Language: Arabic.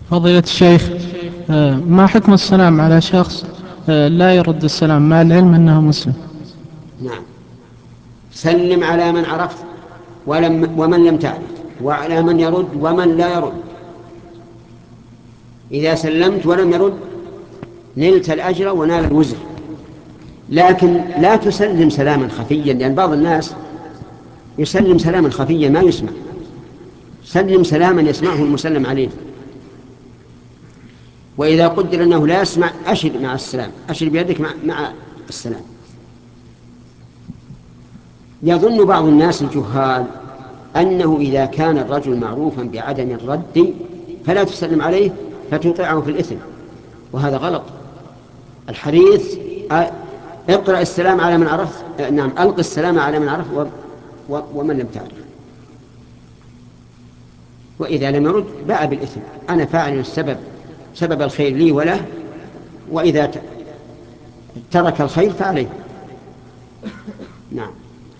فضيلة الشيخ، ما حكم السلام على شخص لا يرد السلام مع العلم أنه مسلم؟ نعم، سلم على من عرفت ومن لم تعرف، وعلى من يرد ومن لا يرد. إذا سلمت ولم يرد نلت الأجر ونال الوزر، لكن لا تسلم سلاما خفيا، لأن بعض الناس يسلم سلاما خفيا ما يسمع. سلم سلاما يسمعه المسلم عليه. وإذا قدر أنه لا يسمع أشر مع السلام، أشر بيدك مع السلام. يظن بعض الناس الجهال أنه إذا كان الرجل معروفا بعدم الرد فلا تسلم عليه فتوقعه في الإثم، وهذا غلط. الحديث اقرأ السلام على من عرفت، نعم، ألق السلام على من عرفت ومن لم تعرف. وإذا لم يرد باء بالإثم، أنا فاعل سبب الخير لي وله، وإذا ترك الخير فعليه. نعم.